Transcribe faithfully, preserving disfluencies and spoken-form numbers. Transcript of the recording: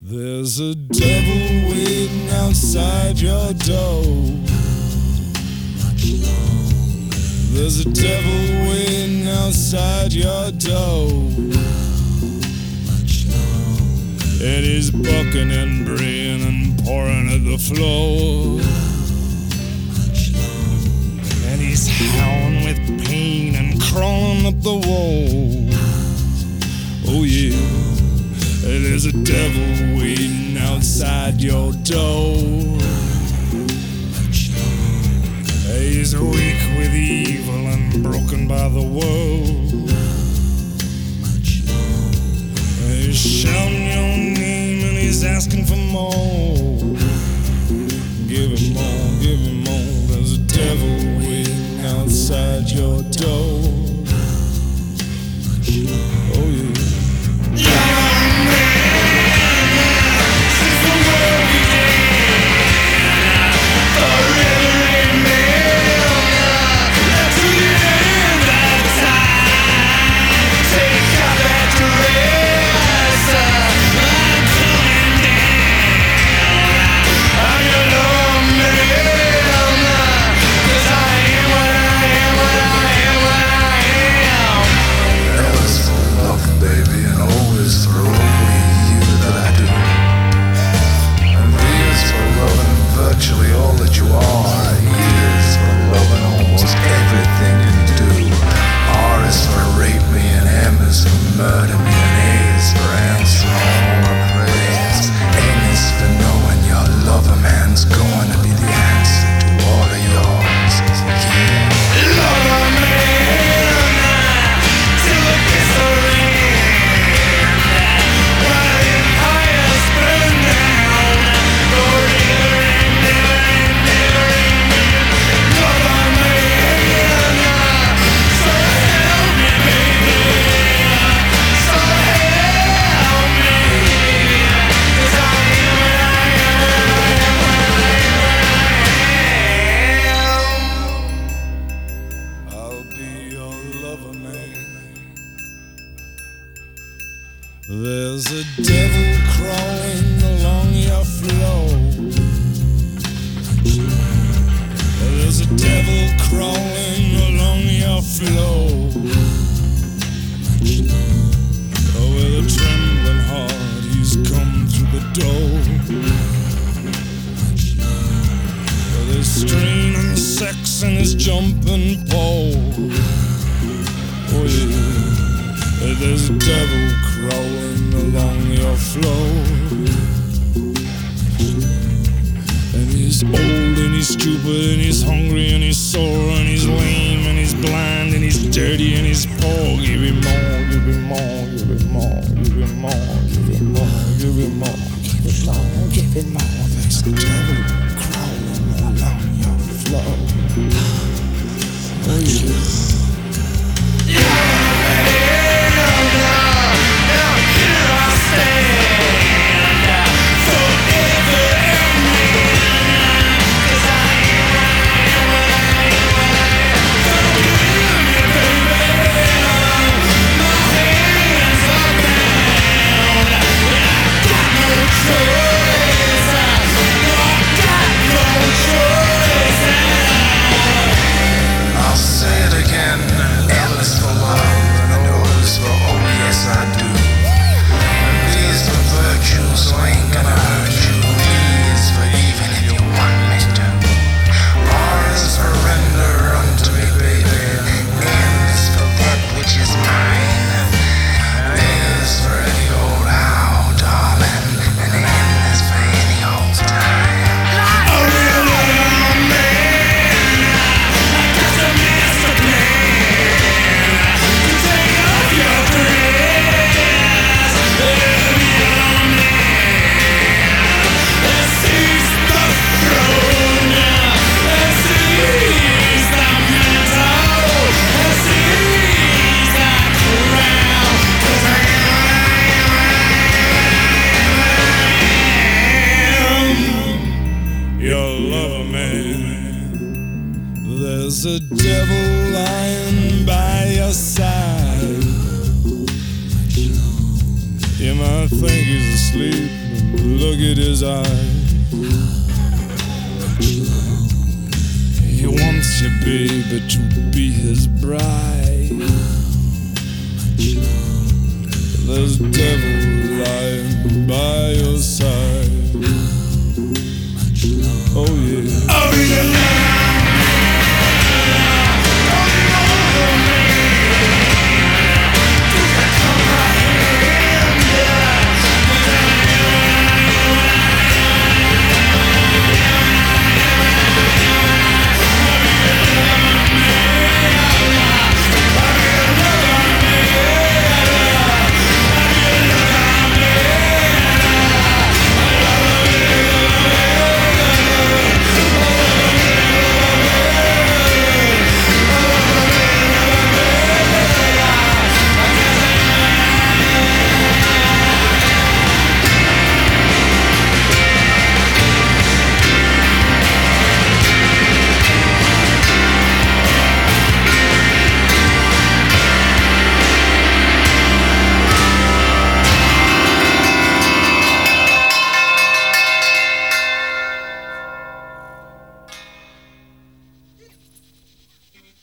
There's a devil waiting outside your door. There's a devil waiting outside your door. And he's bucking and braying and pouring at the floor. And he's howling with pain and crawling up the wall. Oh yeah. There's a devil waiting outside your door. He's weak with evil and broken by the world. He's shouting your name and he's asking for more. Give him more, give him more. There's a devil waiting outside your door. Oh yeah. There's a devil crawling along your floor. There's a devil crawling along your floor. Oh, with a trembling heart he's come through the door. With his straining sex and his jumping pole. Oh yeah. There's a devil crawling along your floor. And he's old and he's stupid and he's hungry and he's sore and he's lame and he's blind and he's dirty and he's poor. Give him more, give him more, give him more, give him more, give him more, give him more, give him more, give him more. There's a devil crawling along your floor. Oh yeah. Yeah. There's a devil lying by your side. You might think he's asleep, at his eyes. He wants you, baby, to be his bride. There's devil lying